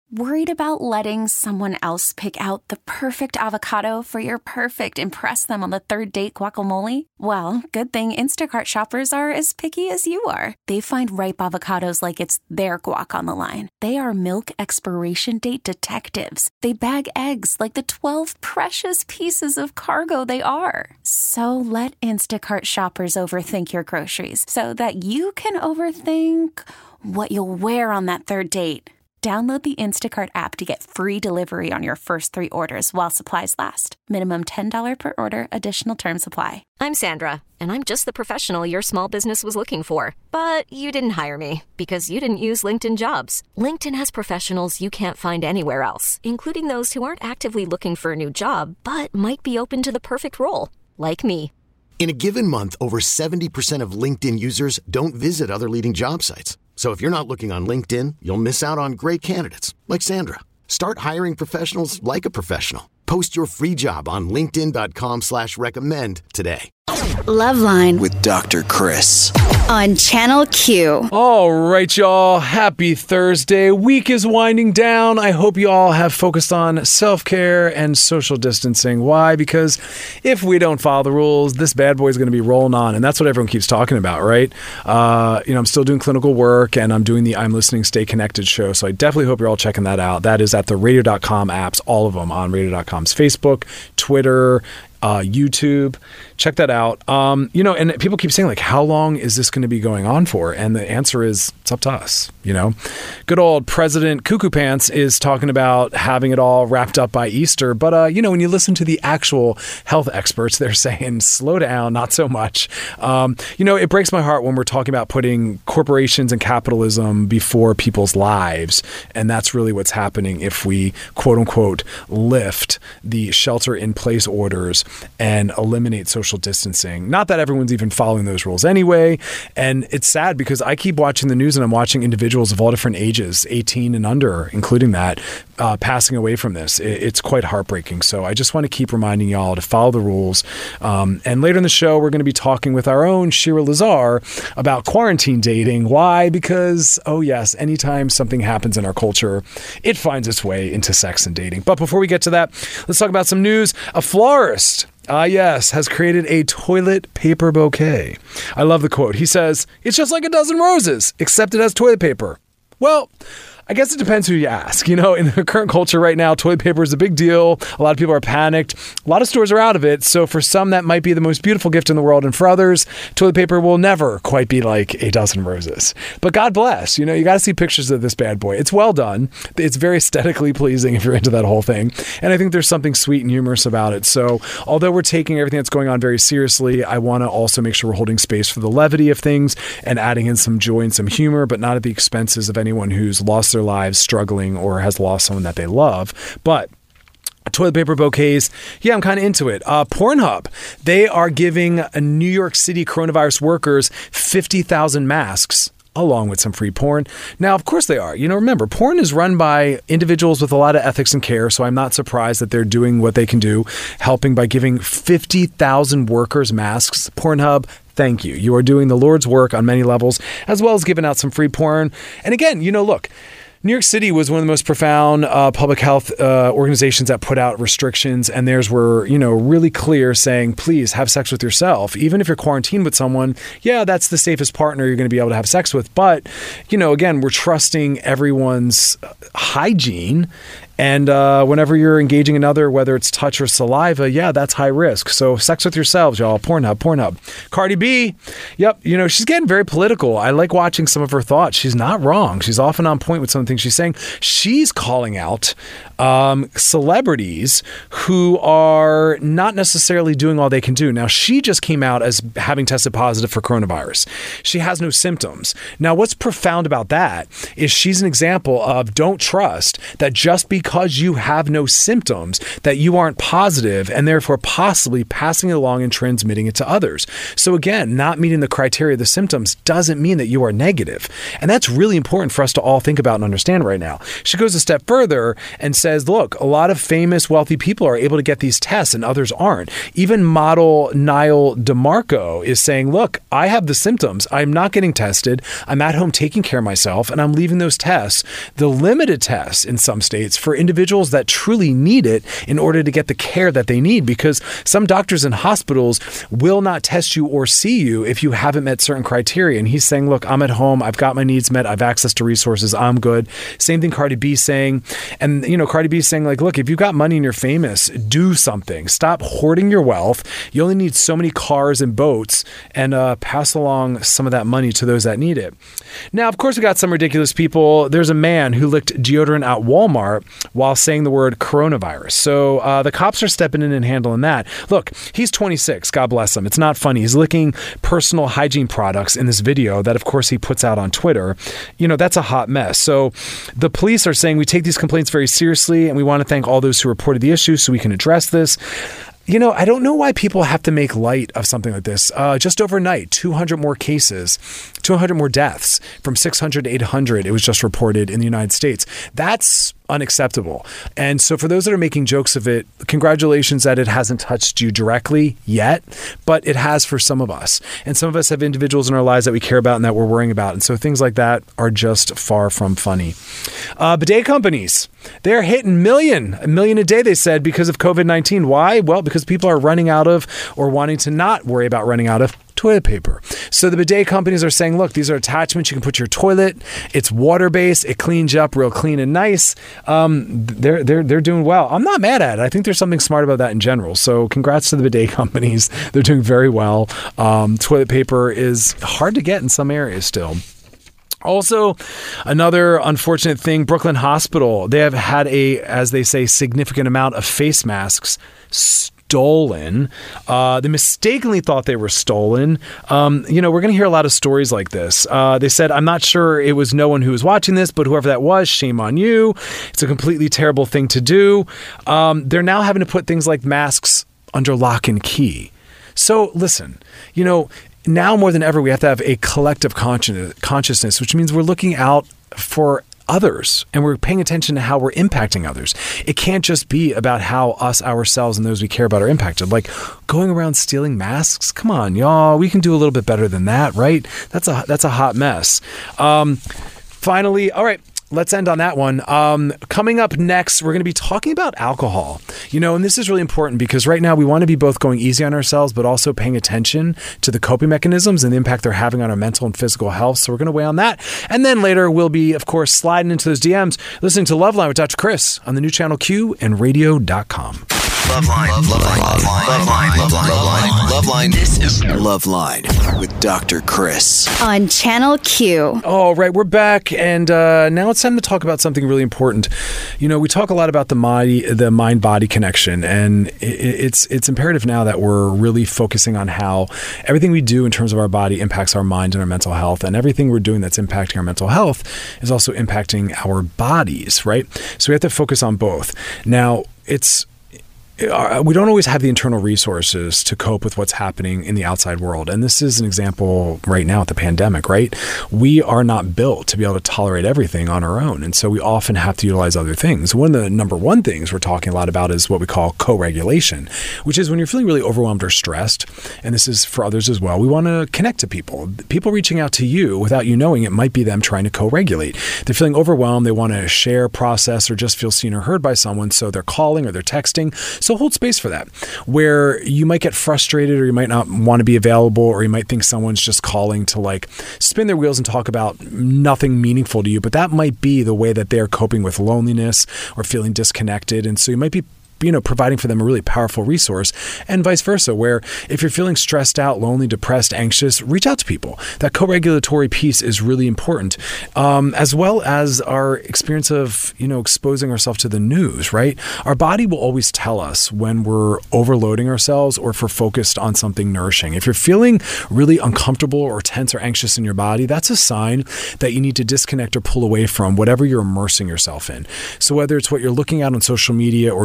Worried about letting someone else pick out the perfect avocado for your perfect impress them on the third date guacamole? Well, good thing Instacart shoppers are as picky as you are. They find ripe avocados like it's their guac on the line. They are milk expiration date detectives. They bag eggs like the 12 precious pieces of cargo they are. So let Instacart shoppers overthink your groceries so that you can overthink what you'll wear on that third date. Download the Instacart app to get free delivery on your first 3 orders while supplies last. Minimum $10 per order. Additional terms apply. I'm Sandra, and I'm just the professional your small business was looking for. But you didn't hire me because you didn't use LinkedIn Jobs. LinkedIn has professionals you can't find anywhere else, including those who aren't actively looking for a new job, but might be open to the perfect role, like me. In a given month, over 70% of LinkedIn users don't visit other leading job sites. So if you're not looking on LinkedIn, you'll miss out on great candidates like Sandra. Start hiring professionals like a professional. Post your free job on linkedin.com/recommend today. Loveline with Dr. Chris on Channel Q. All right, y'all. Happy Thursday. Week is winding down. I hope you all have focused on self-care and social distancing. Why? Because if we don't follow the rules, this bad boy is going to be rolling on. And that's what everyone keeps talking about, right? I'm still doing clinical work and I'm doing the I'm Listening, Stay Connected show. So I definitely hope you're all checking that out. That is at the radio.com apps, all of them on radio.com's Facebook, Twitter, YouTube. Check that out. And people keep saying, like, how long is this going to be going on for? And the answer is, it's up to us. Good old President Cuckoo Pants is talking about having it all wrapped up by Easter. But, when you listen to the actual health experts, they're saying, slow down, not so much. It breaks my heart when we're talking about putting corporations and capitalism before people's lives. And that's really what's happening if we, quote unquote, lift the shelter in place orders and eliminate social distancing. Not that everyone's even following those rules anyway. And it's sad because I keep watching the news and I'm watching individuals of all different ages, 18 and under, including that, passing away from this. It's quite heartbreaking. So I just want to keep reminding y'all to follow the rules. And later in the show, we're going to be talking with our own Shira Lazar about quarantine dating. Why? Because, oh yes, anytime something happens in our culture, it finds its way into sex and dating. But before we get to that, let's talk about some news. A florist has created a toilet paper bouquet. I love the quote. He says, "It's just like a dozen roses, except it has toilet paper." Well, I guess it depends who you ask. In the current culture right now, toilet paper is a big deal. A lot of people are panicked. A lot of stores are out of it. So for some, that might be the most beautiful gift in the world. And for others, toilet paper will never quite be like a dozen roses. But God bless. You got to see pictures of this bad boy. It's well done. It's very aesthetically pleasing if you're into that whole thing. And I think there's something sweet and humorous about it. So although we're taking everything that's going on very seriously, I want to also make sure we're holding space for the levity of things and adding in some joy and some humor, but not at the expenses of anyone who's lost their lives struggling or has lost someone that they love. But toilet paper bouquets, I'm kind of into it. Pornhub, they are giving New York City coronavirus workers 50,000 masks along with some free porn. Now, of course they are. Remember, porn is run by individuals with a lot of ethics and care, so I'm not surprised that they're doing what they can do, helping by giving 50,000 workers masks. Pornhub, thank you. You are doing the Lord's work on many levels, as well as giving out some free porn. And again, look, New York City was one of the most profound public health organizations that put out restrictions, and theirs were, really clear, saying, please have sex with yourself. Even if you're quarantined with someone, that's the safest partner you're going to be able to have sex with. But, again, we're trusting everyone's hygiene. And whenever you're engaging another, whether it's touch or saliva, that's high risk. So sex with yourselves, y'all. Pornhub. Cardi B, she's getting very political. I like watching some of her thoughts. She's not wrong. She's often on point with some things she's saying. She's calling out celebrities who are not necessarily doing all they can do. Now, she just came out as having tested positive for coronavirus. She has no symptoms. Now, what's profound about that is she's an example of don't trust that just because you have no symptoms that you aren't positive and therefore possibly passing it along and transmitting it to others. So again, not meeting the criteria of the symptoms doesn't mean that you are negative. And that's really important for us to all think about and understand. understand right now. She goes a step further and says, look, a lot of famous, wealthy people are able to get these tests and others aren't. Even model Niall DeMarco is saying, look, I have the symptoms. I'm not getting tested. I'm at home taking care of myself, and I'm leaving those tests, the limited tests in some states, for individuals that truly need it in order to get the care that they need, because some doctors and hospitals will not test you or see you if you haven't met certain criteria. And he's saying, look, I'm at home. I've got my needs met. I've access to resources. I'm good. Same thing Cardi B saying. And, Cardi B saying, like, look, if you've got money and you're famous, do something. Stop hoarding your wealth. You only need so many cars and boats, and pass along some of that money to those that need it. Now, of course, we got some ridiculous people. There's a man who licked deodorant at Walmart while saying the word coronavirus. So the cops are stepping in and handling that. Look, he's 26. God bless him. It's not funny. He's licking personal hygiene products in this video that, of course, he puts out on Twitter. That's a hot mess. So the police are saying we take these complaints very seriously, and we want to thank all those who reported the issue so we can address this. I don't know why people have to make light of something like this. Just overnight, 200 more cases, 200 more deaths, from 600 to 800. It was just reported in the United States. That's unacceptable. And so for those that are making jokes of it, congratulations that it hasn't touched you directly yet, but it has for some of us. And some of us have individuals in our lives that we care about and that we're worrying about. And so things like that are just far from funny. Bidet companies, they're hitting a million a day, they said, because of COVID-19. Why? Well, because people are running out of, or wanting to not worry about running out of, toilet paper. So the bidet companies are saying, look, these are attachments you can put your toilet. It's water-based. It cleans you up real clean and nice. They're doing well. I'm not mad at it. I think there's something smart about that in general. So congrats to the bidet companies. They're doing very well. Toilet paper is hard to get in some areas still. Also, another unfortunate thing, Brooklyn Hospital, they have had as they say, significant amount of face masks stolen. They mistakenly thought they were stolen. We're going to hear a lot of stories like this. They said, I'm not sure it was no one who was watching this, but whoever that was, shame on you. It's a completely terrible thing to do. They're now having to put things like masks under lock and key. So listen, now more than ever, we have to have a collective consciousness, which means we're looking out for others and we're paying attention to how we're impacting others. It can't just be about how us, ourselves, and those we care about are impacted. Like going around stealing masks. Come on, y'all. We can do a little bit better than that, right? That's a hot mess. Finally, all right. Let's end on that one. Coming up next, we're going to be talking about alcohol. And this is really important because right now we want to be both going easy on ourselves, but also paying attention to the coping mechanisms and the impact they're having on our mental and physical health. So we're going to weigh on that. And then later we'll be, of course, sliding into those DMs, listening to Loveline with Dr. Chris on the new channel Q and radio.com. Loveline. This is Loveline with Dr. Chris on Channel Q. All right, we're back, and now it's time to talk about something really important. We talk a lot about the mind-body connection, and it's imperative now that we're really focusing on how everything we do in terms of our body impacts our mind and our mental health, and everything we're doing that's impacting our mental health is also impacting our bodies, right? So we have to focus on both. Now, we don't always have the internal resources to cope with what's happening in the outside world. And this is an example right now with the pandemic, right? We are not built to be able to tolerate everything on our own. And so we often have to utilize other things. One of the number one things we're talking a lot about is what we call co-regulation, which is when you're feeling really overwhelmed or stressed, and this is for others as well, we want to connect to people. People reaching out to you without you knowing it might be them trying to co-regulate. They're feeling overwhelmed. They want to share, process, or just feel seen or heard by someone. So they're calling or they're texting. So hold space for that, where you might get frustrated or you might not want to be available, or you might think someone's just calling to spin their wheels and talk about nothing meaningful to you. But that might be the way that they're coping with loneliness or feeling disconnected. And so you might be providing for them a really powerful resource, and vice versa, where if you're feeling stressed out, lonely, depressed, anxious, reach out to people. That co-regulatory piece is really important, as well as our experience of, exposing ourselves to the news, right? Our body will always tell us when we're overloading ourselves or if we're focused on something nourishing. If you're feeling really uncomfortable or tense or anxious in your body, that's a sign that you need to disconnect or pull away from whatever you're immersing yourself in. So whether it's what you're looking at on social media or news that you're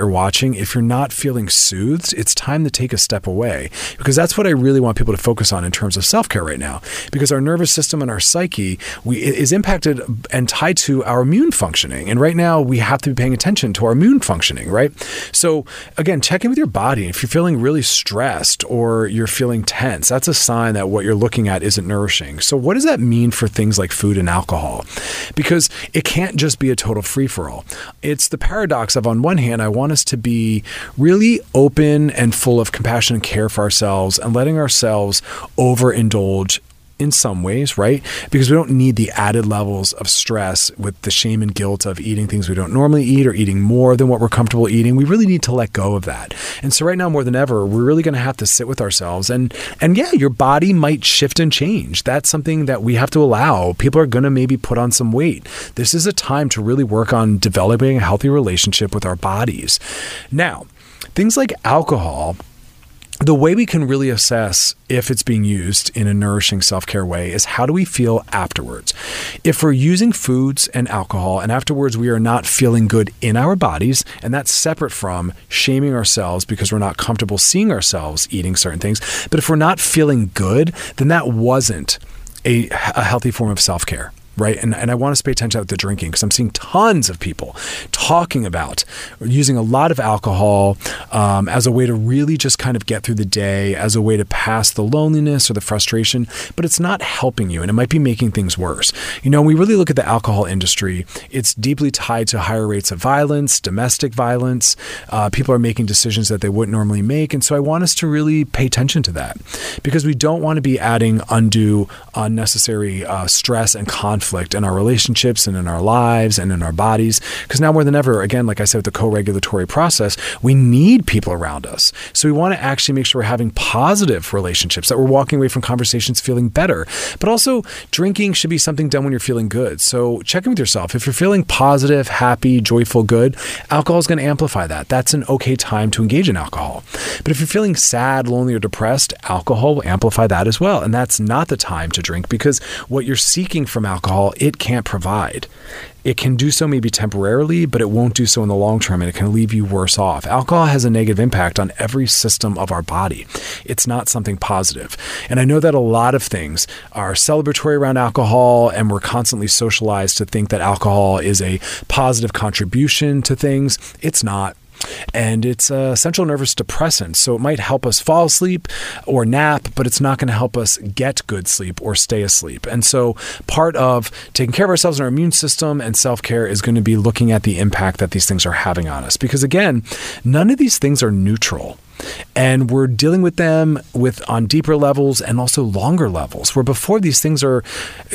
you're watching, if you're not feeling soothed, it's time to take a step away, because that's what I really want people to focus on in terms of self-care right now, because our nervous system and our psyche is impacted and tied to our immune functioning. And right now we have to be paying attention to our immune functioning, right? So again, check in with your body. If you're feeling really stressed or you're feeling tense, that's a sign that what you're looking at isn't nourishing. So what does that mean for things like food and alcohol? Because it can't just be a total free-for-all. It's the paradox of, on one hand, I want us to be really open and full of compassion and care for ourselves and letting ourselves overindulge in some ways, right? Because we don't need the added levels of stress with the shame and guilt of eating things we don't normally eat or eating more than what we're comfortable eating. We really need to let go of that. And so right now, more than ever, we're really going to have to sit with ourselves. And yeah, your body might shift and change. That's something that we have to allow. People are going to maybe put on some weight. This is a time to really work on developing a healthy relationship with our bodies. Now, things like alcohol, the way we can really assess if it's being used in a nourishing self-care way is, how do we feel afterwards? If we're using foods and alcohol and afterwards we are not feeling good in our bodies, and that's separate from shaming ourselves because we're not comfortable seeing ourselves eating certain things, but if we're not feeling good, then that wasn't a healthy form of self-care. Right. And I want us to pay attention to the drinking, because I'm seeing tons of people talking about using a lot of alcohol as a way to really just kind of get through the day, as a way to pass the loneliness or the frustration, but it's not helping you, and it might be making things worse. You know, when we really look at the alcohol industry, it's deeply tied to higher rates of violence, domestic violence. People are making decisions that they wouldn't normally make. And so I want us to really pay attention to that, because we don't want to be adding undue, unnecessary stress and conflict in our relationships and in our lives and in our bodies. Because now more than ever, again, like I said, with the co-regulatory process, we need people around us. So we want to actually make sure we're having positive relationships, that we're walking away from conversations feeling better. But also, drinking should be something done when you're feeling good. So check in with yourself. If you're feeling positive, happy, joyful, good, alcohol is going to amplify that. That's an okay time to engage in alcohol. But if you're feeling sad, lonely, or depressed, alcohol will amplify that as well. And that's not the time to drink, because what you're seeking from alcohol, it can't provide. It can do so maybe temporarily, but it won't do so in the long term, and it can leave you worse off. Alcohol has a negative impact on every system of our body. It's not something positive. And I know that a lot of things are celebratory around alcohol, and we're constantly socialized to think that alcohol is a positive contribution to things. It's not. And it's a central nervous depressant, so it might help us fall asleep or nap, but it's not going to help us get good sleep or stay asleep. And so part of taking care of ourselves and our immune system and self-care is going to be looking at the impact that these things are having on us. Because again, none of these things are neutral. And we're dealing with them on deeper levels and also longer levels, where before these things are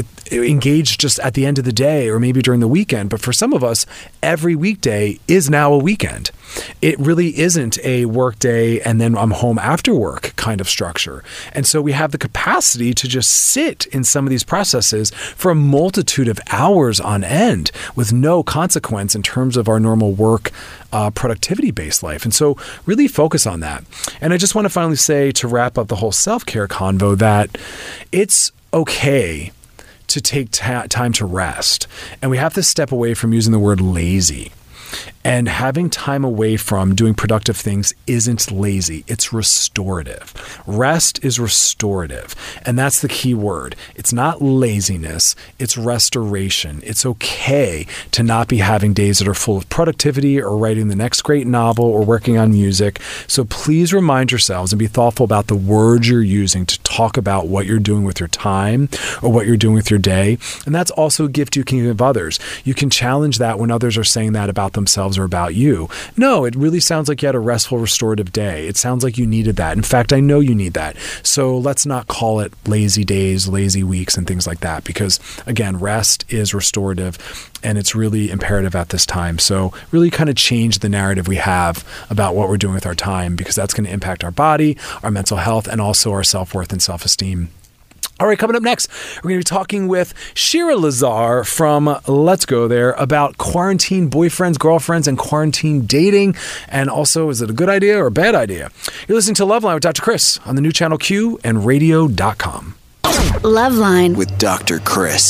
engaged just at the end of the day or maybe during the weekend. But for some of us, every weekday is now a weekend. It really isn't a work day and then I'm home after work kind of structure. And so we have the capacity to just sit in some of these processes for a multitude of hours on end with no consequence in terms of our normal work productivity-based life. And so really focus on that. And I just want to finally say, to wrap up the whole self-care convo, that it's okay to take time to rest. And we have to step away from using the word lazy. And having time away from doing productive things isn't lazy, it's restorative. Rest is restorative, and that's the key word. It's not laziness, it's restoration. It's okay to not be having days that are full of productivity or writing the next great novel or working on music. So please remind yourselves and be thoughtful about the words you're using to talk about what you're doing with your time or what you're doing with your day. And that's also a gift you can give others. You can challenge that when others are saying that about themselves or about you. No, it really sounds like you had a restful, restorative day. It sounds like you needed that. In fact, I know you need that. So let's not call it lazy days, lazy weeks, and things like that, because again, rest is restorative and it's really imperative at this time. So really kind of change the narrative we have about what we're doing with our time, because that's going to impact our body, our mental health, and also our self-worth and self-esteem. All right, coming up next, we're going to be talking with Shira Lazar from Let's Go There about quarantine boyfriends, girlfriends, and quarantine dating. And also, is it a good idea or a bad idea? You're listening to Loveline with Dr. Chris on the new Channel Q and radio.com. Loveline with Dr. Chris.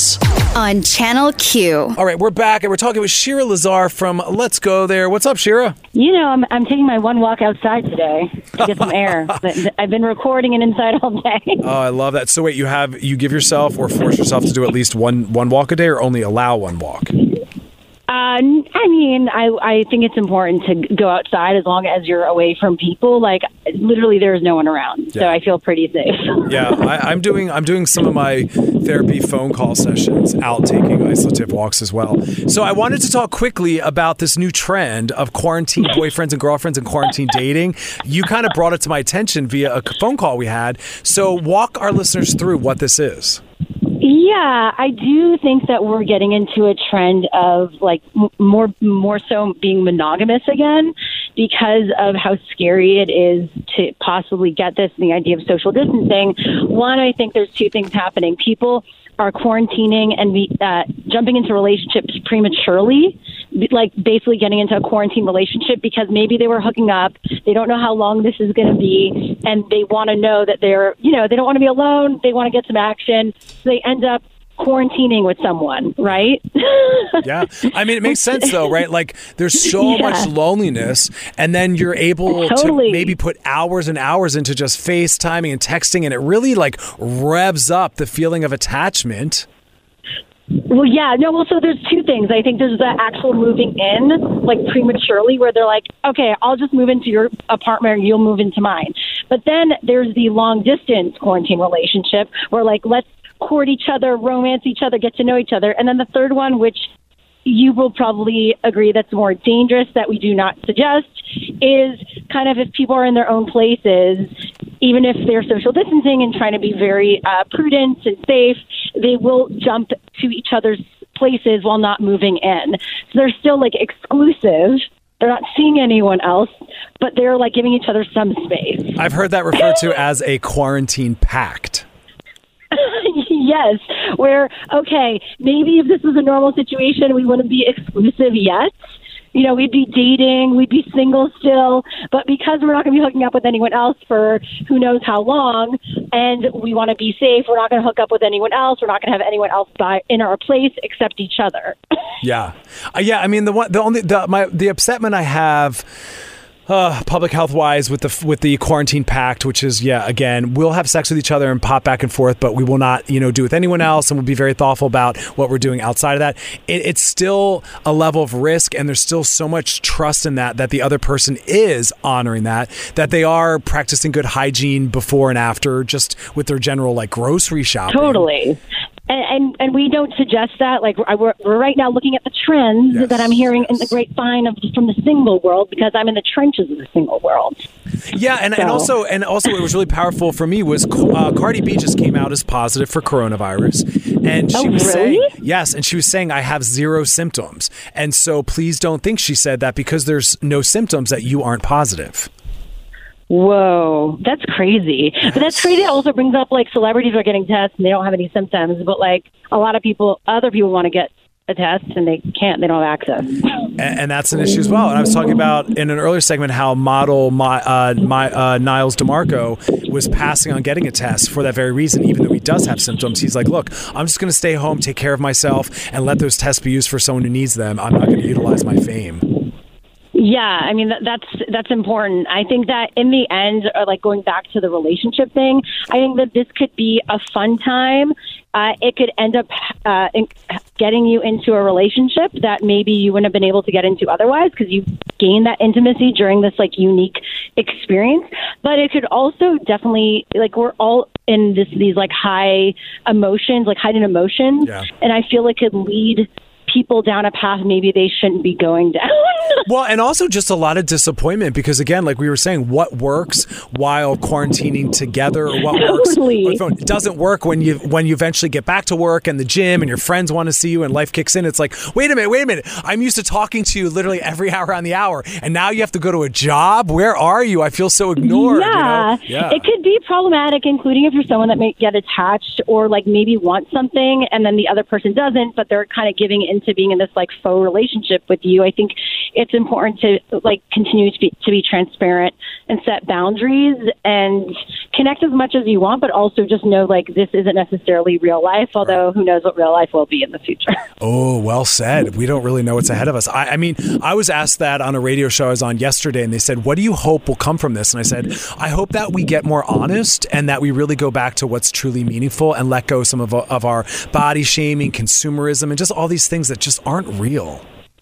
on Channel Q. All right, we're back and we're talking with Shira Lazar from Let's Go There. What's up, Shira? You know, I'm taking my one walk outside today to get some air. I've been recording and inside all day. Oh, I love that. So wait, you give yourself or force yourself to do at least one walk a day, or only allow one walk? I think it's important to go outside as long as you're away from people. Like, literally, there's no one around, so I feel pretty safe. Yeah, I'm doing some of my therapy phone call sessions out taking isolative walks as well. So I wanted to talk quickly about this new trend of quarantine boyfriends and girlfriends and quarantine dating. You kind of brought it to my attention via a phone call we had. So walk our listeners through what this is. Yeah, I do think that we're getting into a trend of like more so being monogamous again because of how scary it is to possibly get this and the idea of social distancing. One, I think there's two things happening. People are quarantining and jumping into relationships prematurely, like basically getting into a quarantine relationship because maybe they were hooking up. They don't know how long this is going to be, and they want to know that they don't want to be alone. They want to get some action. So they end up quarantining with someone, right? Yeah. I mean, it makes sense though, right? Like there's so much loneliness, and then you're able to maybe put hours and hours into just FaceTiming and texting, and it really like revs up the feeling of attachment. Well, yeah. No, well, so there's two things. I think there's the actual moving in, like prematurely, where they're like, okay, I'll just move into your apartment and you'll move into mine. But then there's the long distance quarantine relationship where like, let's court each other, romance each other, get to know each other. And then the third one, which you will probably agree that's more dangerous, that we do not suggest, is kind of if people are in their own places, even if they're social distancing and trying to be very prudent and safe, they will jump to each other's places while not moving in. So they're still like exclusive. They're not seeing anyone else, but they're like giving each other some space. I've heard that referred to as a quarantine pact. Yes, where, okay, maybe if this was a normal situation, we wouldn't be exclusive yet. You know, we'd be dating, we'd be single still, but because we're not going to be hooking up with anyone else for who knows how long, and we want to be safe, we're not going to hook up with anyone else. We're not going to have anyone else in our place except each other. Yeah. I mean, the upsetment I have public health wise with the quarantine pact, which is, again, we'll have sex with each other and pop back and forth, but we will not, do with anyone else, and we'll be very thoughtful about what we're doing outside of that. It's still a level of risk, and there's still so much trust in that the other person is honoring that they are practicing good hygiene before and after, just with their general like grocery shopping. Totally. And we don't suggest that. Like we're right now looking at the trends that I'm hearing in the grapevine from the single world, because I'm in the trenches of the single world. Yeah, and also what was really powerful for me was Cardi B just came out as positive for coronavirus, and she was saying and she was saying I have 0 symptoms, and so please don't think, she said, that because there's no symptoms that you aren't positive. Whoa, that's crazy. But that's crazy. It also brings up like celebrities are getting tests and they don't have any symptoms, but like a lot of other people want to get a test and they can't. They don't have access. And that's an issue as well. And I was talking about in an earlier segment how model Niles DeMarco was passing on getting a test for that very reason, even though he does have symptoms. He's like, look, I'm just going to stay home, take care of myself, and let those tests be used for someone who needs them. I'm not going to utilize my fame. Yeah, I mean, that's important. I think that in the end, like going back to the relationship thing, I think that this could be a fun time. It could end up getting you into a relationship that maybe you wouldn't have been able to get into otherwise, because you gained that intimacy during this like unique experience. But it could also definitely, like, we're all in these like high emotions, like heightened emotions, and I feel it could lead people down a path maybe they shouldn't be going down. Well, and also just a lot of disappointment, because again, like we were saying, what works while quarantining together, or what works on the phone, it doesn't work when you eventually get back to work and the gym and your friends want to see you and life kicks in. It's like, wait a minute, I'm used to talking to you literally every hour on the hour, and now you have to go to a job. Where are you? I feel so ignored. Yeah. It could be problematic, including if you're someone that may get attached or like maybe wants something and then the other person doesn't, but they're kind of giving into being in this like faux relationship with you. I think it's important to like continue to be transparent and set boundaries and connect as much as you want, but also just know like this isn't necessarily real life, although who knows what real life will be in the future. Oh, well said. We don't really know what's ahead of us. I mean, I was asked that on a radio show I was on yesterday, and they said, what do you hope will come from this? And I said, I hope that we get more honest and that we really go back to what's truly meaningful and let go some of our body shaming, consumerism, and just all these things that just aren't real.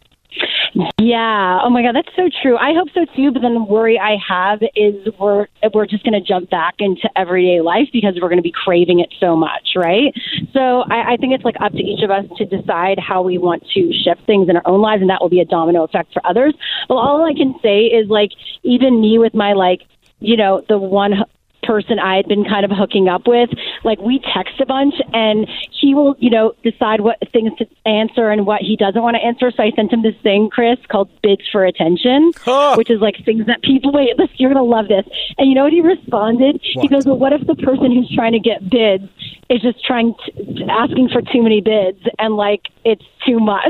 Yeah. Oh my God, that's so true. I hope so too. But then the worry I have is we're just going to jump back into everyday life because we're going to be craving it so much, right? So I think it's like up to each of us to decide how we want to shift things in our own lives, and that will be a domino effect for others. Well, all I can say is like even me with my like, you know, the one person I had been kind of hooking up with, like we text a bunch and he will, you know, decide what things to answer and what he doesn't want to answer. So I sent him this thing, Chris, called Bids for Attention, which is like things that people, wait, listen, you're going to love this. And you know what he responded? What? He goes, well, what if the person who's trying to get bids is just asking for too many bids and like it's too much?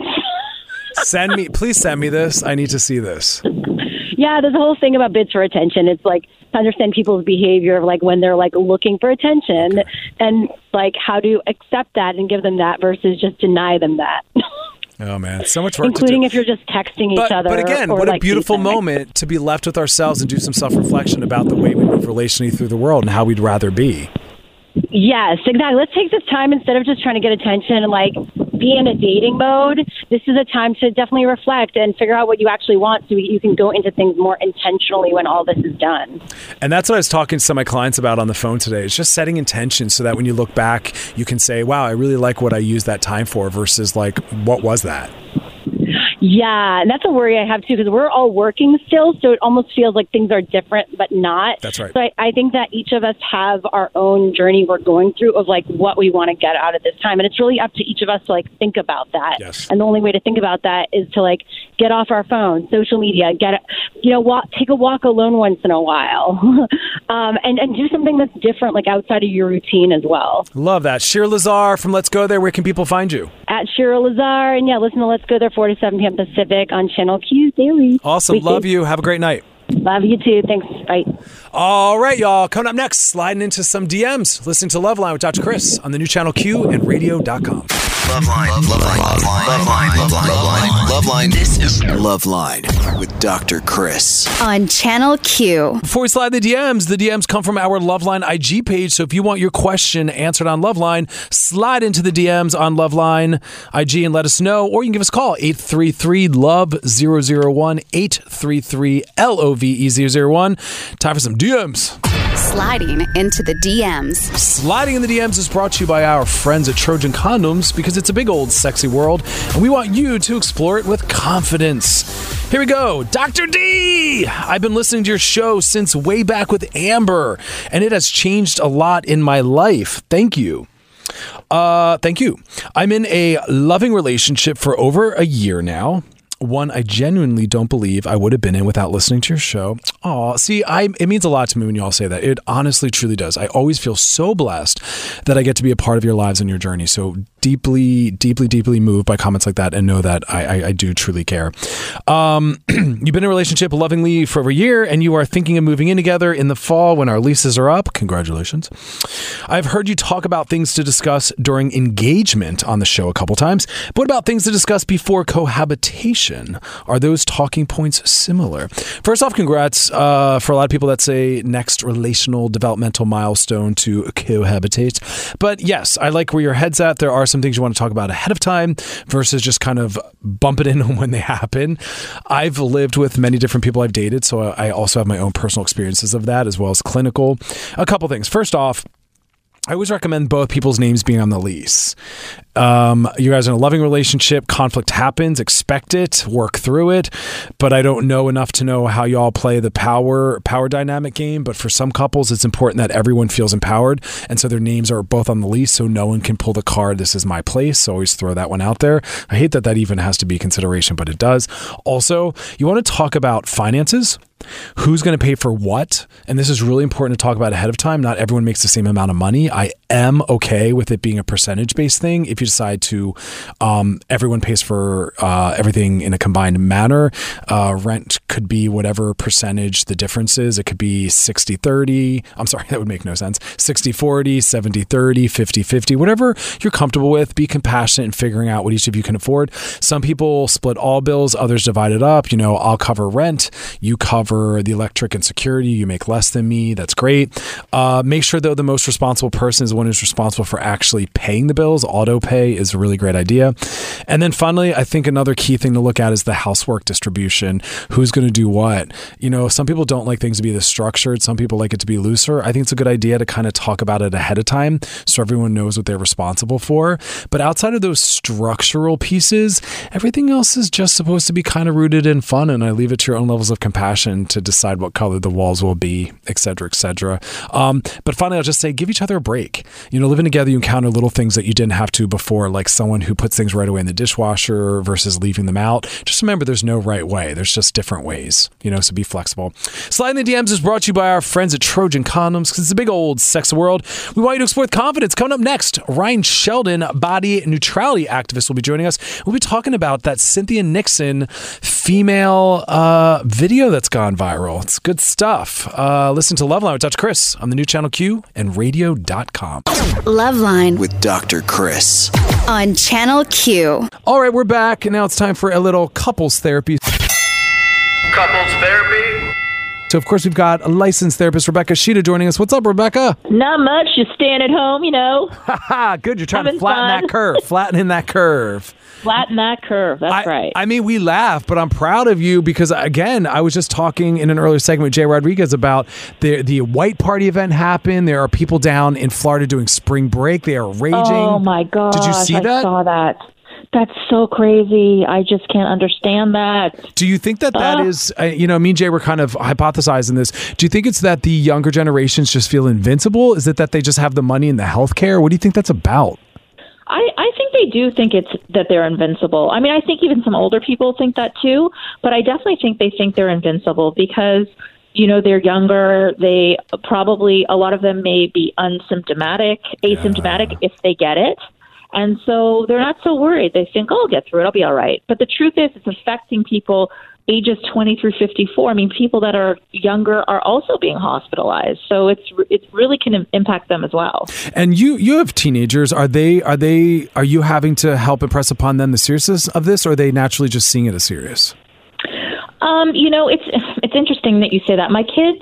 Please send me this. I need to see this. Yeah, there's a whole thing about bids for attention. It's like to understand people's behavior of like when they're like looking for attention and like how to accept that and give them that versus just deny them that. Oh man, so much work including to do. if you're just texting each other. But again, what a beautiful moment to be left with ourselves and do some self-reflection about the way we move relationally through the world and how we'd rather be. Yes, exactly. Let's take this time instead of just trying to get attention and like be in a dating mode. This is a time to definitely reflect and figure out what you actually want so you can go into things more intentionally when all this is done. And that's what I was talking to some of my clients about on the phone today. It's just setting intention so that when you look back, you can say, wow, I really like what I used that time for versus like, what was that? Yeah, and that's a worry I have too because we're all working still, so it almost feels like things are different but not. That's right. So I think that each of us have our own journey we're going through of like what we want to get out of this time, and it's really up to each of us to like think about that. Yes. And the only way to think about that is to like get off our phone, social media, take a walk alone once in a while, and do something that's different, like outside of your routine as well. Love that. Shira Lazar from Let's Go There. Where can people find you? At Shira Lazar, and yeah, listen to Let's Go There 4 to 7 p.m. Pacific on Channel Q daily. Awesome. Weekdays. Love you. Have a great night. Love you too. Thanks. Bye. All right, y'all. Coming up next, sliding into some DMs. Listening to Loveline with Dr. Chris on the new Channel Q and radio.com. Loveline. Loveline. This is Loveline with Dr. Chris on Channel Q. Before we slide the DMs come from our Loveline IG page. So if you want your question answered on Loveline, slide into the DMs on Loveline IG and let us know. Or you can give us a call, 833-LOVE-001, 833-LOVE-001. Time for some DMs. Sliding into the DMs. Sliding in the DMs is brought to you by our friends at Trojan Condoms because it's a big old sexy world and we want you to explore it with confidence. Here we go. Dr. D! I've been listening to your show since way back with Amber and it has changed a lot in my life. Thank you. Thank you. I'm in a loving relationship for over a year now. One I genuinely don't believe I would have been in without listening to your show. Aw, see, it means a lot to me when you all say that. It honestly, truly does. I always feel so blessed that I get to be a part of your lives and your journey. So deeply, deeply, deeply moved by comments like that and know that I do truly care. You've been in a relationship lovingly for over a year and you are thinking of moving in together in the fall when our leases are up. Congratulations. I've heard you talk about things to discuss during engagement on the show a couple times. But what about things to discuss before cohabitation? Are those talking points similar? First off, congrats for a lot of people. That's a next relational developmental milestone to cohabitate. But yes, I like where your head's at. There are some things you want to talk about ahead of time versus just kind of bump it in when they happen. I've lived with many different people I've dated, so I also have my own personal experiences of that as well as clinical. A couple things. First off, I always recommend both people's names being on the lease. You guys are in a loving relationship. Conflict happens. Expect it. Work through it. But I don't know enough to know how y'all play the power dynamic game. But for some couples, it's important that everyone feels empowered. And so their names are both on the lease so no one can pull the card, this is my place. So always throw that one out there. I hate that even has to be consideration, but it does. Also, you want to talk about finances. Who's going to pay for what? And this is really important to talk about ahead of time. Not everyone makes the same amount of money. I am okay with it being a percentage-based thing. If you decide to, everyone pays for everything in a combined manner. Rent could be whatever percentage the difference is. It could be 60-30. I'm sorry, that would make no sense. 60-40, 70-30, 50-50, whatever you're comfortable with. Be compassionate in figuring out what each of you can afford. Some people split all bills, others divide it up. I'll cover rent, you cover the electric and security, you make less than me. That's great. Make sure, though, the most responsible person is the one who's responsible for actually paying the bills. Auto pay is a really great idea. And then finally, I think another key thing to look at is the housework distribution. Who's going to do what? Some people don't like things to be this structured. Some people like it to be looser. I think it's a good idea to kind of talk about it ahead of time so everyone knows what they're responsible for. But outside of those structural pieces, everything else is just supposed to be kind of rooted in fun. And I leave it to your own levels of compassion to decide what color the walls will be, et cetera, et cetera. But finally, I'll just say, give each other a break. Living together, you encounter little things that you didn't have to before, like someone who puts things right away in the dishwasher versus leaving them out. Just remember, there's no right way. There's just different ways, so be flexible. Slide in the DMs is brought to you by our friends at Trojan Condoms, because it's a big old sex world. We want you to explore with confidence. Coming up next, Ryan Sheldon, body neutrality activist, will be joining us. We'll be talking about that Cynthia Nixon female video that's gone viral. It's good stuff. Listen to Loveline with Dr. Chris on the new Channel Q and radio.com. Loveline With Dr. Chris. on Channel Q. All right, we're back, and now it's time for a little couples therapy. Couples therapy. So, of course, we've got a licensed therapist, Rebecca Sheeta, joining us. What's up, Rebecca? Not much. Just staying at home, Good. You're trying to Having flatten fun. that curve. Flattening that curve. Flatten that curve. That's right. I mean, we laugh, but I'm proud of you because, again, I was just talking in an earlier segment with Jay Rodriguez about the white party event happened. There are people down in Florida doing spring break. They are raging. Oh, my gosh. Did you see that? I saw that. That's so crazy. I just can't understand that. Do you think that is, me and Jay were kind of hypothesizing this. Do you think it's that the younger generations just feel invincible? Is it that they just have the money and the healthcare? What do you think that's about? I think they do think it's that they're invincible. I mean, I think even some older people think that too, but I definitely think they think they're invincible because, they're younger. They probably, a lot of them may be asymptomatic if they get it. And so they're not so worried. They think, I'll get through it. I'll be all right. But the truth is it's affecting people ages 20 through 54. I mean, people that are younger are also being hospitalized. So it really can impact them as well. And you have teenagers. Are you having to help impress upon them the seriousness of this, or are they naturally just seeing it as serious? It's interesting that you say that. My kids,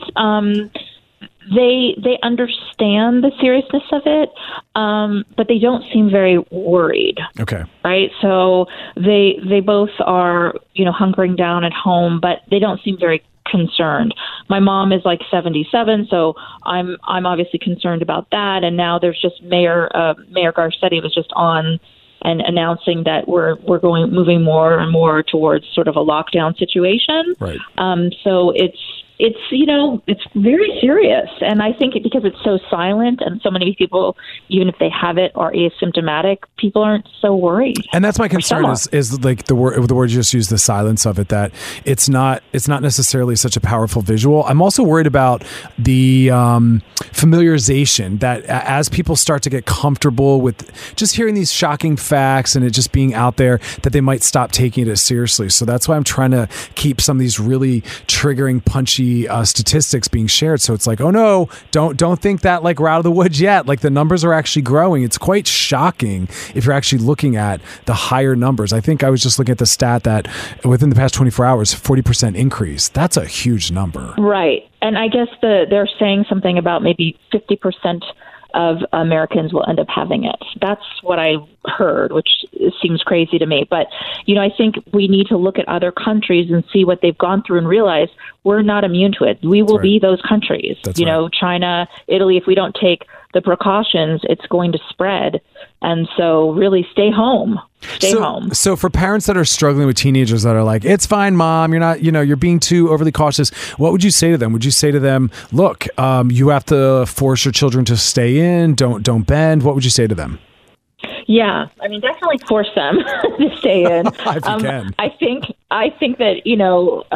they understand the seriousness of it, but they don't seem very worried. Okay. Right. So they both are, hunkering down at home, but they don't seem very concerned. My mom is like 77, so I'm obviously concerned about that. And now there's just Mayor Garcetti was just on and announcing that we're moving more and more towards sort of a lockdown situation. Right. So it's very serious. And I think because it's so silent and so many people, even if they have it, are asymptomatic, people aren't so worried. And that's my concern is like the word you just used, the silence of it, that it's not necessarily such a powerful visual. I'm also worried about the familiarization that as people start to get comfortable with just hearing these shocking facts and it just being out there, that they might stop taking it as seriously. So that's why I'm trying to keep some of these really triggering, punchy statistics being shared. So it's like, oh no, don't think that like we're out of the woods yet. Like the numbers are actually growing. It's quite shocking if you're actually looking at the higher numbers. I think I was just looking at the stat that within the past 24 hours, 40% increase. That's a huge number. Right. And I guess they're saying something about maybe 50% of Americans will end up having it. That's what I heard, which seems crazy to me. But, I think we need to look at other countries and see what they've gone through and realize we're not immune to it. We will be those countries. China, Italy, if we don't take the precautions, it's going to spread. And so really stay home. Stay home. So for parents that are struggling with teenagers that are like, it's fine, Mom, you're not, you're being too overly cautious. What would you say to them? Would you say to them, look, you have to force your children to stay in, don't bend? What would you say to them? Yeah, I mean, definitely force them to stay in. If you can. I think that,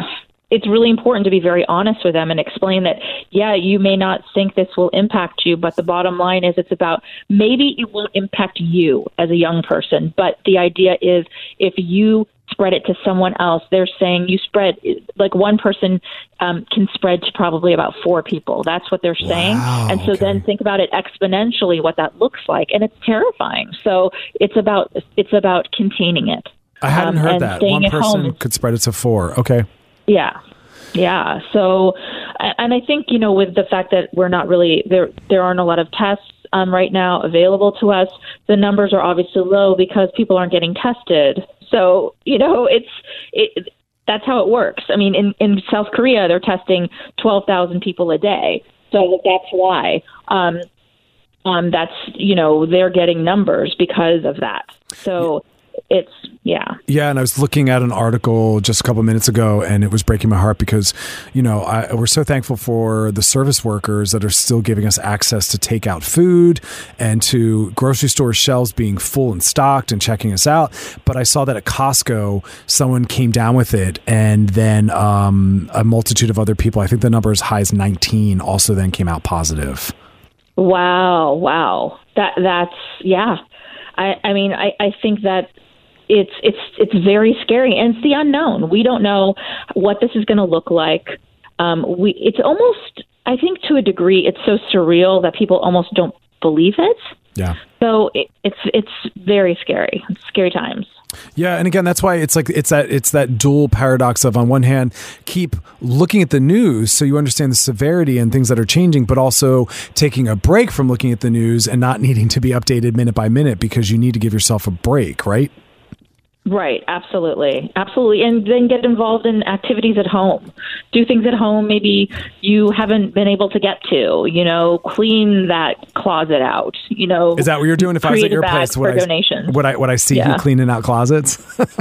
it's really important to be very honest with them and explain that, yeah, you may not think this will impact you, but the bottom line is it's about maybe it won't impact you as a young person. But the idea is if you spread it to someone else, they're saying you spread, like one person can spread to probably about 4 people. That's what they're saying. Wow, and so then think about it exponentially, what that looks like. And it's terrifying. So it's about containing it. I hadn't heard that. One person could spread it to 4. Okay. Yeah. So, and I think, with the fact that we're not really, there aren't a lot of tests right now available to us, the numbers are obviously low because people aren't getting tested. So, that's how it works. I mean, in South Korea, they're testing 12,000 people a day. So that's why they're getting numbers because of that. So it's, yeah. Yeah, and I was looking at an article just a couple minutes ago, and it was breaking my heart because, we're so thankful for the service workers that are still giving us access to take out food and to grocery store shelves being full and stocked and checking us out. But I saw that at Costco, someone came down with it, and then a multitude of other people, I think the number as high as 19, also then came out positive. Wow. That's, yeah. I think that it's very scary, and it's the unknown. We don't know what this is going to look like. It's almost, I think to a degree, it's so surreal that people almost don't believe it. Yeah. So it's very scary. It's scary times. Yeah, and again, that's why it's that dual paradox of, on one hand, keep looking at the news so you understand the severity and things that are changing, but also taking a break from looking at the news and not needing to be updated minute by minute because you need to give yourself a break, right? Right, absolutely. And then get involved in activities at home. Do things at home maybe you haven't been able to get to, clean that closet out, Is that what you're doing? If I was at your place, would I see you cleaning out closets?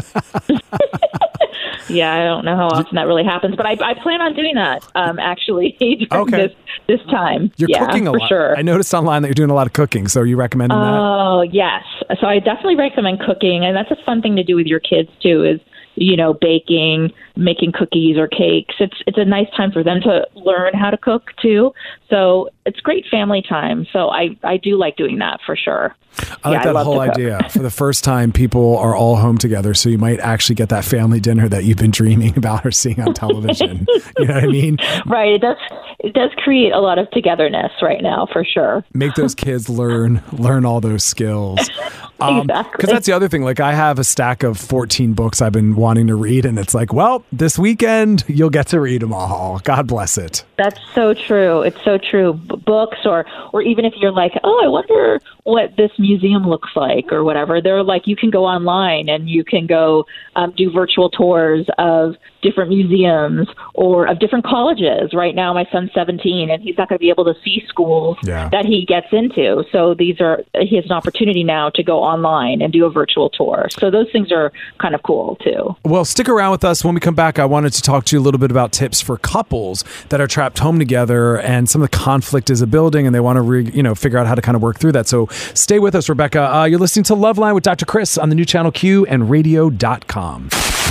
Yeah, I don't know how often that really happens, but I plan on doing that, actually, during this time. You're cooking a lot. Sure. I noticed online that you're doing a lot of cooking, so you recommending that? Oh, yes. So I definitely recommend cooking, and that's a fun thing to do with your kids, too, is, baking, making cookies or cakes. It's a nice time for them to learn how to cook, too. So it's great family time. So I do like doing that for sure. I like that whole idea. For the first time, people are all home together, so you might actually get that family dinner that you've been dreaming about or seeing on television. You know what I mean? Right. It does create a lot of togetherness right now, for sure. Make those kids learn all those skills. Exactly. Because that's the other thing. Like, I have a stack of 14 books I've been wanting to read, and it's like, well, this weekend you'll get to read them all. God bless it. That's so true. It's so true. Books, or even if you're like, oh, I wonder what this museum looks like or whatever, they're like, you can go online and you can go do virtual tours of different museums or of different colleges. Right now, my son's 17 and he's not going to be able to see schools that he gets into. So he has an opportunity now to go online and do a virtual tour. So those things are kind of cool too. Well, stick around with us. When we come back, I wanted to talk to you a little bit about tips for couples that are trapped home together and some of the conflict is a building and they want to figure out how to kind of work through that. So stay with us, Rebecca. You're listening to Loveline with Dr. Chris on the new channel Q and radio.com.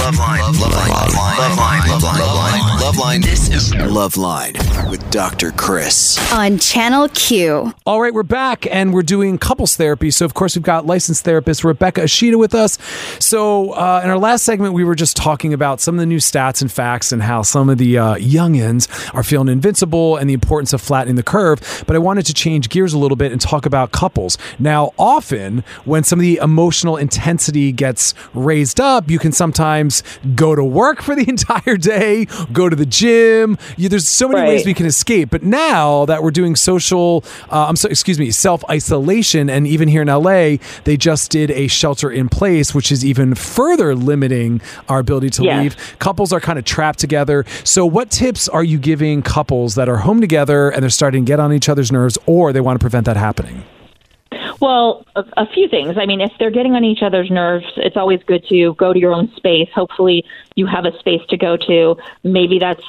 Loveline. This is Loveline with Dr. Chris on Channel Q. All right, we're back and we're doing couples therapy. So, of course, we've got licensed therapist Rebecca Ishida with us. So, in our last segment, we were just talking about some of the new stats and facts and how some of the youngins are feeling invincible and the importance of flattening the curve. But I wanted to change gears a little bit and talk about couples. Now, often when some of the emotional intensity gets raised up, you can sometimes go to work for the entire day, go to the gym. There's so many ways we can escape. But now that we're doing self-isolation, and even here in LA, they just did a shelter in place, which is even further limiting our ability to leave. Couples are kind of trapped together. So what tips are you giving couples that are home together and they're starting to get on each other's nerves, or they want to prevent that happening? Well, a few things. I mean, if they're getting on each other's nerves, it's always good to go to your own space. Hopefully you have a space to go to. Maybe that's,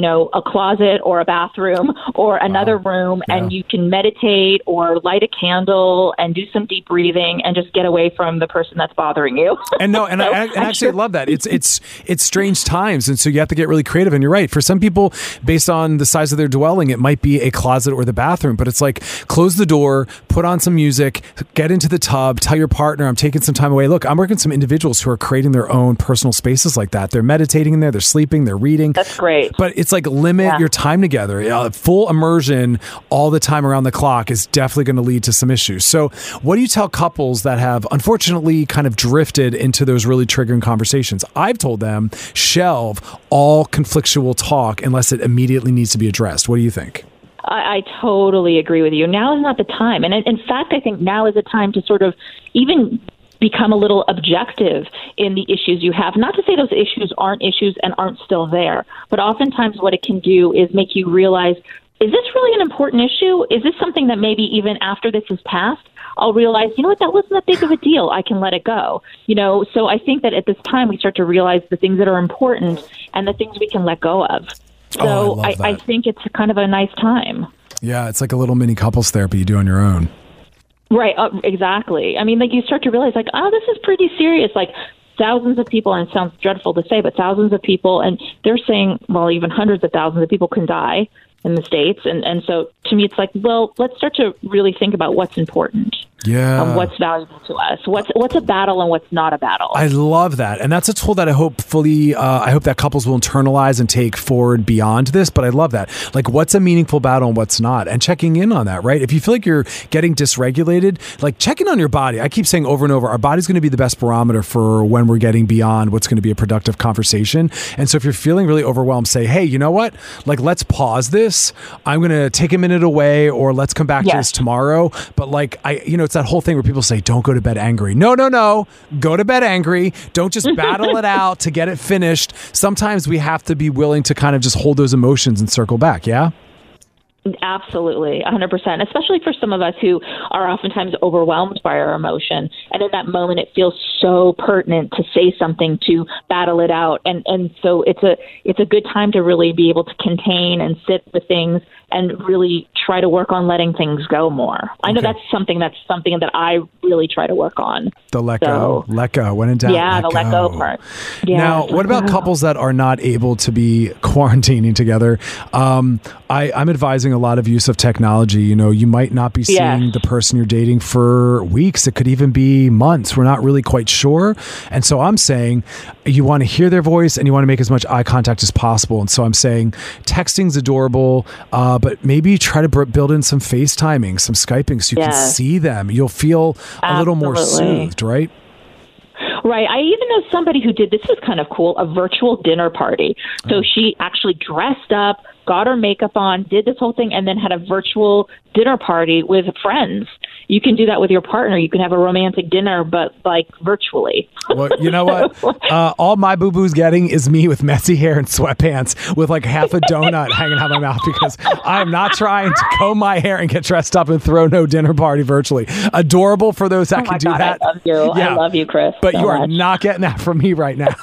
a closet or a bathroom or another room, and you can meditate or light a candle and do some deep breathing and just get away from the person that's bothering you. And I actually love that. It's strange times, and so you have to get really creative. And you're right. For some people, based on the size of their dwelling, it might be a closet or the bathroom, but it's like close the door, put on some music, get into the tub, tell your partner, I'm taking some time away. Look, I'm working with some individuals who are creating their own personal spaces like that. They're meditating in there, they're sleeping, they're reading. That's great. But it's like limit your time together. Full immersion all the time around the clock is definitely going to lead to some issues. So what do you tell couples that have unfortunately kind of drifted into those really triggering conversations? I've told them, shelve all conflictual talk unless it immediately needs to be addressed. What do you think? I totally agree with you. Now is not the time. And in fact, I think now is the time to sort of even become a little objective in the issues you have. Not to say those issues aren't issues and aren't still there, but oftentimes what it can do is make you realize, is this really an important issue? Is this something that maybe even after this is passed, I'll realize, that wasn't that big of a deal. I can let it go. So I think that at this time we start to realize the things that are important and the things we can let go of. So I think it's kind of a nice time. Yeah, it's like a little mini couples therapy you do on your own. Right, exactly. I mean, you start to realize, this is pretty serious. Thousands of people, and it sounds dreadful to say, but thousands of people, and they're saying, even hundreds of thousands of people can die in the States. And so to me, it's like, well, let's start to really think about what's important. Yeah. What's valuable to us? What's a battle and what's not a battle? I love that. And that's a tool that I hope that couples will internalize and take forward beyond this. But I love that. What's a meaningful battle and what's not? And checking in on that, right? If you feel like you're getting dysregulated, check in on your body. I keep saying over and over, our body's going to be the best barometer for when we're getting beyond what's going to be a productive conversation. And so if you're feeling really overwhelmed, say, hey, you know what? Let's pause this. I'm going to take a minute away, or let's come back to this tomorrow. But it's that whole thing where people say, don't go to bed angry. No. Go to bed angry. Don't just battle it out to get it finished. Sometimes we have to be willing to kind of just hold those emotions and circle back. Yeah? Absolutely, 100%, especially for some of us who are oftentimes overwhelmed by our emotion. And in that moment, it feels so pertinent to say something, to battle it out. And so it's a good time to really be able to contain and sit with things and really try to work on letting things go more. I know that's something that I really try to work on. The let go. When in doubt, let go part. Yeah, now, what about couples that are not able to be quarantining together? I'm advising a lot of use of technology. You might not be seeing the person you're dating for weeks. It could even be months. We're not really quite sure. And so I'm saying you want to hear their voice and you want to make as much eye contact as possible. And so I'm saying texting's adorable, but maybe try to build in some FaceTiming, some Skyping so you can see them. You'll feel a little more soothed, right? Right. I even know somebody who did, this was kind of cool, a virtual dinner party. So she actually dressed up, got her makeup on, did this whole thing, and then had a virtual dinner party with friends. You can do that with your partner. You can have a romantic dinner, but virtually. Well, you know what? All my boo-boo's getting is me with messy hair and sweatpants with half a donut hanging out of my mouth because I'm not trying to comb my hair and get dressed up and throw no dinner party virtually. Adorable for those that can do that. I love you. Yeah. I love you, Chris. But you are not getting that from me right now.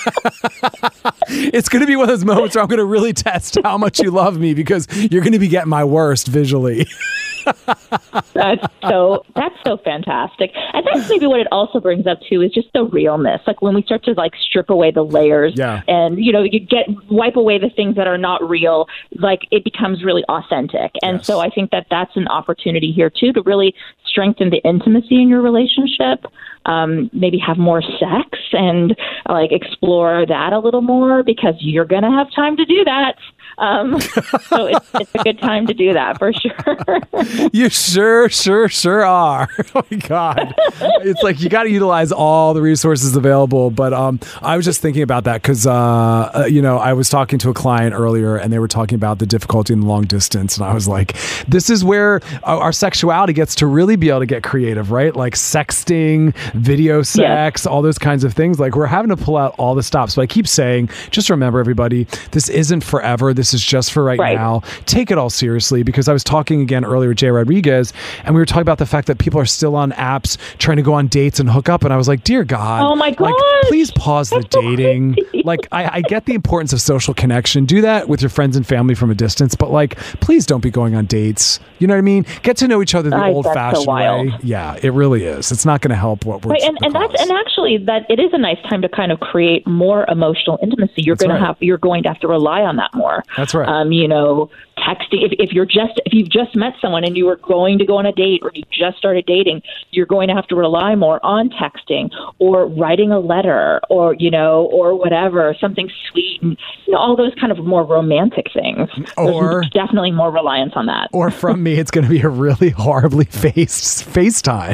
It's going to be one of those moments where I'm going to really test how much you love me because you're going to be getting my worst visually. That's so fantastic. And that's maybe what it also brings up too, is just the realness. When we start to strip away the layers and, you wipe away the things that are not real, it becomes really authentic. And so I think that that's an opportunity here too, to really strengthen the intimacy in your relationship, maybe have more sex and explore that a little more because you're going to have time to do that. So it's a good time to do that for sure. You sure are. Oh my God. It's you got to utilize all the resources available. But I was just thinking about that because, I was talking to a client earlier and they were talking about the difficulty in the long distance. And I was like, this is where our sexuality gets to really be able to get creative, right? Sexting, video sex, all those kinds of things. We're having to pull out all the stops. But I keep saying, just remember everybody, this isn't forever. This is just for right now. Take it all seriously, because I was talking again earlier with Jay Rodriguez, and we were talking about the fact that people are still on apps trying to go on dates and hook up. And I was like, dear God, oh my God, please pause the dating. Like, I get the importance of social connection. Do that with your friends and family from a distance, but like, please don't be going on dates. You know what I mean? Get to know each other the old-fashioned way. Yeah, it really is. It's not going to help what we're and actually that it is a nice time to kind of create more emotional intimacy. You're going to have to rely on that more. That's right. Texting. If you've just met someone and you were going to go on a date, or you just started dating, you're going to have to rely more on texting or writing a letter, or whatever, something sweet, and all those kind of more romantic things. Or there's definitely more reliance on that. Or from me, it's going to be a really horribly faced FaceTime,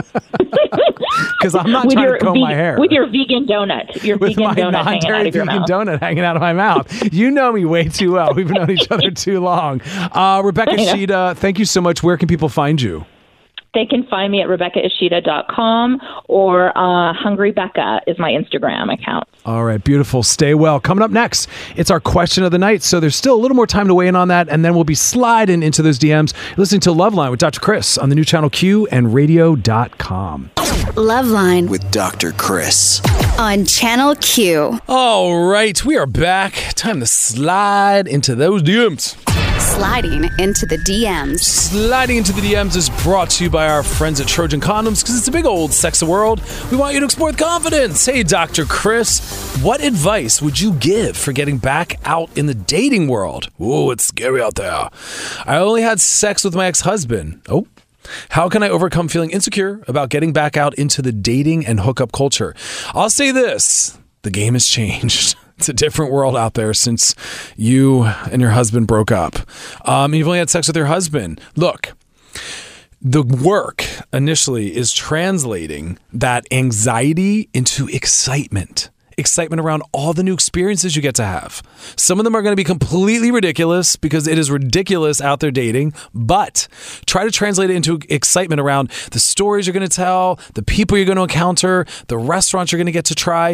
because I'm not trying to comb my hair with your vegan donut. With my non-dairy vegan donut hanging out of my mouth. You know me way too well. We've known each other too long. Rebecca Ishida, thank you so much. Where can people find you? They can find me at RebeccaIshida.com, or Hungry Becca is my Instagram account. All right, beautiful. Stay well. Coming up next, it's our question of the night. So there's still a little more time to weigh in on that, and then we'll be sliding into those DMs. Listening to Loveline with Dr. Chris on the new channel Q and radio.com. Loveline with Dr. Chris on Channel Q. All right, we are back. Time to slide into those DMs. Sliding into the DMs. Sliding into the DMs is brought to you by our friends at Trojan Condoms, because it's a big old sexy world. We want you to explore with confidence. Hey, Dr. Chris, what advice would you give for getting back out in the dating world? Ooh, it's scary out there. I only had sex with my ex-husband. Oh. How can I overcome feeling insecure about getting back out into the dating and hookup culture? I'll say this. The game has changed. It's a different world out there since you and your husband broke up. You've only had sex with your husband. Look, the work initially is translating that anxiety into excitement. Excitement around all the new experiences you get to have. Some of them are going to be completely ridiculous, because it is ridiculous out there dating, but try to translate it into excitement around the stories you're going to tell, the people you're going to encounter, the restaurants you're going to get to try.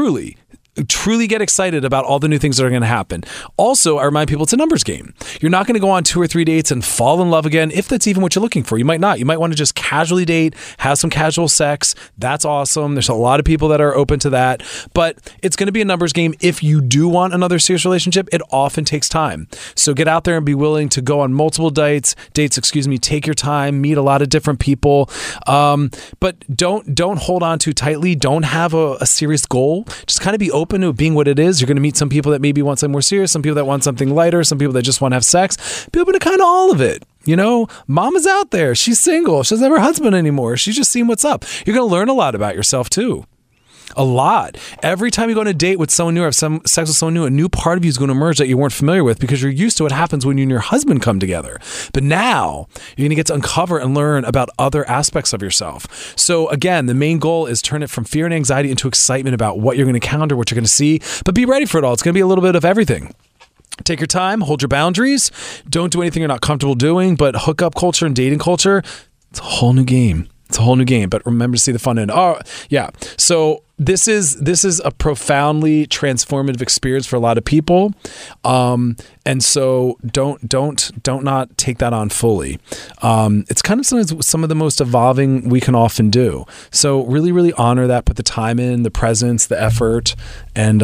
Truly get excited about all the new things that are going to happen. Also, I remind people it's a numbers game. You're not going to go on 2 or 3 dates and fall in love again, if that's even what you're looking for. You might not. You might want to just casually date, have some casual sex. That's awesome. There's a lot of people that are open to that, but it's going to be a numbers game. If you do want another serious relationship, it often takes time. So get out there and be willing to go on multiple dates, take your time, meet a lot of different people. But don't hold on too tightly. Don't have a serious goal. Just kind of be open to being what it is. You're going to meet some people that maybe want something more serious, some people that want something lighter, some people that just want to have sex. Be open to kind of all of it. Mama's out there. She's single. She doesn't have her husband anymore. She's just seeing what's up. You're going to learn a lot about yourself too. A lot. Every time you go on a date with someone new or have some sex with someone new, a new part of you is going to emerge that you weren't familiar with, because you're used to what happens when you and your husband come together. But now you're going to get to uncover and learn about other aspects of yourself. So again, the main goal is turn it from fear and anxiety into excitement about what you're going to encounter, what you're going to see, but be ready for it all. It's going to be a little bit of everything. Take your time, hold your boundaries, don't do anything you're not comfortable doing, but hookup culture and dating culture, it's a whole new game. It's a whole new game, but remember to see the fun end. Oh, yeah. So this is a profoundly transformative experience for a lot of people. And so don't not take that on fully. It's kind of sometimes some of the most evolving we can often do. So really, really honor that, put the time in, the presence, the effort, and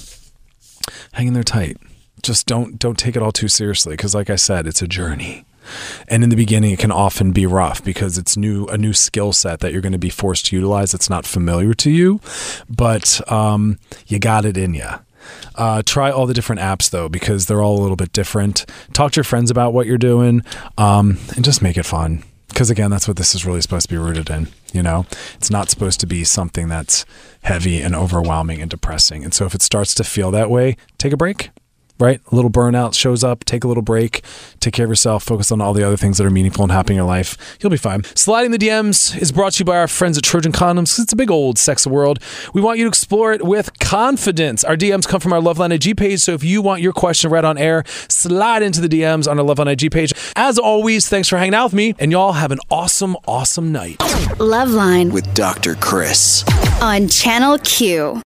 hang in there tight. Just don't take it all too seriously, because like I said, it's a journey. And in the beginning, it can often be rough, because it's a new skill set that you're going to be forced to utilize. It's not familiar to you, but you got it in you. Try all the different apps, though, because they're all a little bit different. Talk to your friends about what you're doing, and just make it fun. Because again, that's what this is really supposed to be rooted in. It's not supposed to be something that's heavy and overwhelming and depressing. And so if it starts to feel that way, take a break. Right? A little burnout shows up. Take a little break. Take care of yourself. Focus on all the other things that are meaningful and happy in your life. You'll be fine. Sliding the DMs is brought to you by our friends at Trojan Condoms, because it's a big old sex world. We want you to explore it with confidence. Our DMs come from our Loveline IG page, so if you want your question read on air, slide into the DMs on our Loveline IG page. As always, thanks for hanging out with me, and y'all have an awesome, awesome night. Loveline with Dr. Chris on Channel Q.